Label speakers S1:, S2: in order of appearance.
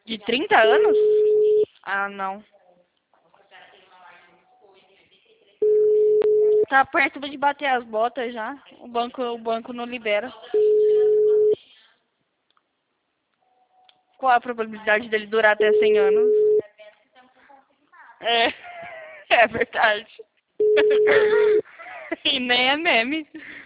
S1: De 30 anos? Ah, não. Tá perto de bater as botas já. O banco não libera. Qual a probabilidade dele durar até 100 anos? É, é verdade. E nem é meme.